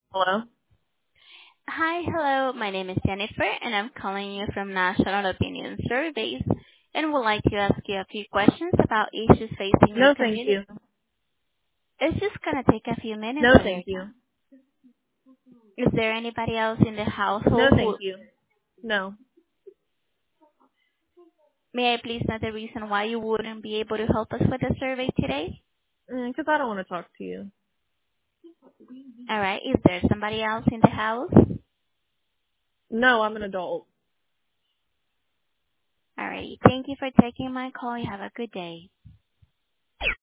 Hello? Hi, hello. My name is Jennifer, and I'm calling you from National Opinion Surveys, and would like to ask you a few questions about issues facing your No, thank community. you. It's just gonna take a few minutes No, of your thank you. time. Is there anybody else in the No, household thank who... you. No. May I please know the reason why you wouldn't be able to help us with the survey today? Because I don't want to talk to you. All right. Is there somebody else in the house? No, I'm an adult. All right. Thank you for taking my call. You have a good day.